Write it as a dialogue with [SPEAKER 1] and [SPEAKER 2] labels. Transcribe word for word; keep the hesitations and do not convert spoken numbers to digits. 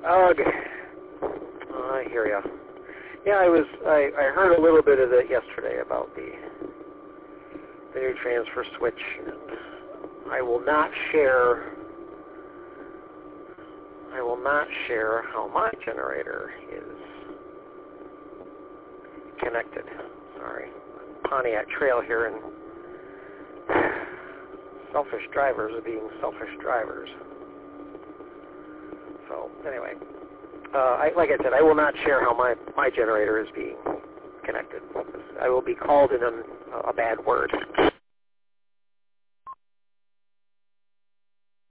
[SPEAKER 1] Ugh. Oh, I hear ya. Yeah, I was. I, I heard a little bit of it yesterday about the the new transfer switch. And I will not share. I will not share how my generator is connected. Sorry, Pontiac Trail here, and selfish drivers are being selfish drivers. So anyway, uh, I, like I said, I will not share how my, my generator is being connected. I will be called in a, a bad word.